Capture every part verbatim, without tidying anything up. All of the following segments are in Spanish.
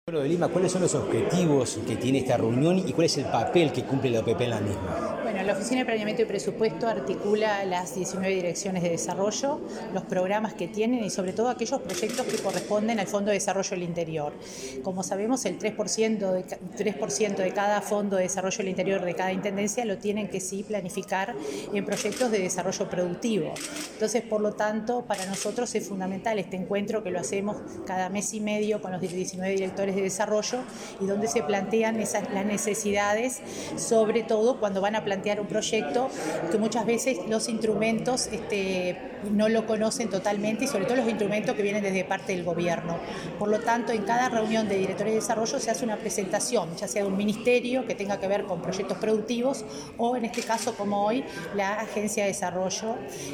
Pueblo de Lima, ¿cuáles son los objetivos que tiene esta reunión y cuál es el papel que cumple la O P P en la misma? Bueno, la Oficina de Planeamiento y Presupuesto articula las diecinueve direcciones de desarrollo, los programas que tienen y sobre todo aquellos proyectos que corresponden al Fondo de Desarrollo del Interior. Como sabemos, el tres por ciento de, tres por ciento de cada Fondo de Desarrollo del Interior de cada intendencia lo tienen que sí planificar en proyectos de desarrollo productivo. Entonces, por lo tanto, para nosotros es fundamental este encuentro que lo hacemos cada mes y medio con los diecinueve directores de desarrollo y donde se plantean esas, las necesidades, sobre todo cuando van a plantear un proyecto que muchas veces los instrumentos este, no lo conocen totalmente y sobre todo los instrumentos que vienen desde parte del gobierno. Por lo tanto, en cada reunión de directores de desarrollo se hace una presentación, ya sea de un ministerio que tenga que ver con proyectos productivos o en este caso como hoy la Agencia de Desarrollo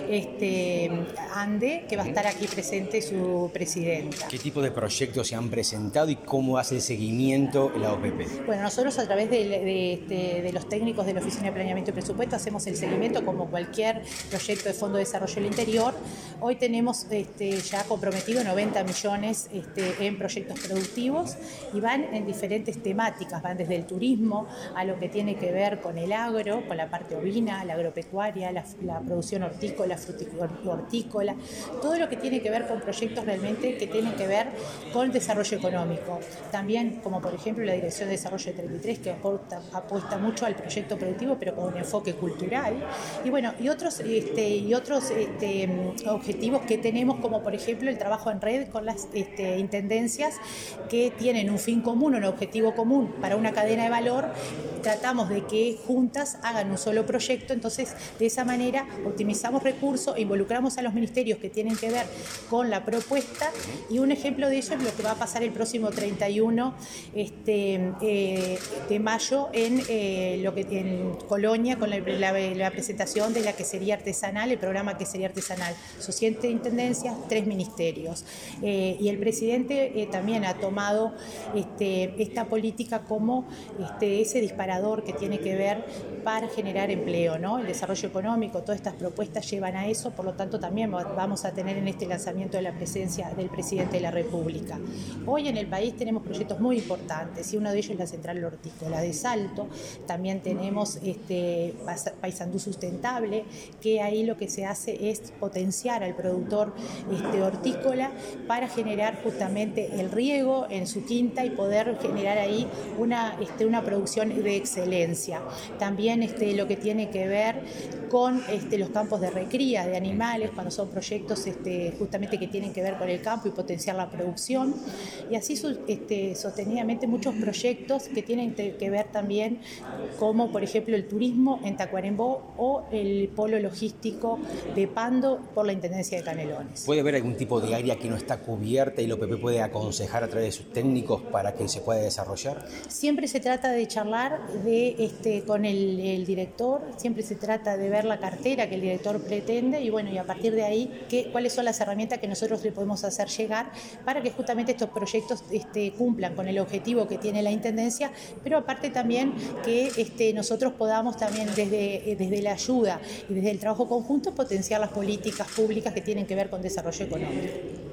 este, ANDE, que va a estar aquí presente su presidenta. ¿Qué tipo de proyectos se han presentado y cómo hace el seguimiento la O P P? Bueno, nosotros a través de, de, de, de los técnicos de la Oficina de Planeamiento y Presupuesto hacemos el seguimiento como cualquier proyecto de Fondo de Desarrollo del Interior. Hoy tenemos este, ya comprometido noventa millones este, en proyectos productivos y van en diferentes temáticas, van desde el turismo a lo que tiene que ver con el agro, con la parte ovina, la agropecuaria, la, la producción hortícola, hortícola, todo lo que tiene que ver con proyectos realmente que tienen que ver con desarrollo económico. También, como por ejemplo la Dirección de Desarrollo de treinta y tres, que aporta, apuesta mucho al proyecto productivo, pero con un enfoque cultural. Y bueno, y otros, este, y otros este, objetivos que tenemos, como por ejemplo el trabajo en red con las este, intendencias que tienen un fin común, un objetivo común para una cadena de valor. Tratamos de que juntas hagan un solo proyecto, entonces de esa manera optimizamos recursos e involucramos a los ministerios que tienen que ver con la propuesta, y un ejemplo de ello es lo que va a pasar el próximo treinta y uno este, eh, de mayo en, eh, lo que, en Colonia con la, la, la presentación de la quesería artesanal, el programa quesería artesanal. Son siete intendencias, tres ministerios. Eh, y el presidente eh, también ha tomado este, esta política como este, ese disparador que tiene que ver para generar empleo, ¿no? El desarrollo económico, todas estas propuestas llevan a eso, por lo tanto también vamos a tener en este lanzamiento de la presencia del presidente de la República. Hoy en el país tenemos proyectos muy importantes y uno de ellos es la central hortícola de Salto. También tenemos este, Paysandú Sustentable, que ahí lo que se hace es potenciar al productor este, hortícola para generar justamente el riego en su quinta y poder generar ahí una, este, una producción de excelencia. También este, lo que tiene que ver con este, los campos de recría de animales, cuando son proyectos este, justamente que tienen que ver con el campo y potenciar la producción, y así este, sostenidamente muchos proyectos que tienen que ver también como por ejemplo el turismo en Tacuarembó o el polo logístico de Pando por la Intendencia de Canelones. ¿Puede haber algún tipo de área que no está cubierta y la O P P puede aconsejar a través de sus técnicos para que se pueda desarrollar? Siempre se trata de charlar de, este, con el, el director, siempre se trata de ver la cartera que el director pretende y bueno, y a partir de ahí qué, cuáles son las herramientas que nosotros le podemos hacer llegar para que justamente estos proyectos este, cumplan con el objetivo que tiene la Intendencia, pero aparte también que este, nosotros podamos también desde, desde la ayuda y desde el trabajo conjunto potenciar las políticas públicas que tienen que ver con desarrollo económico.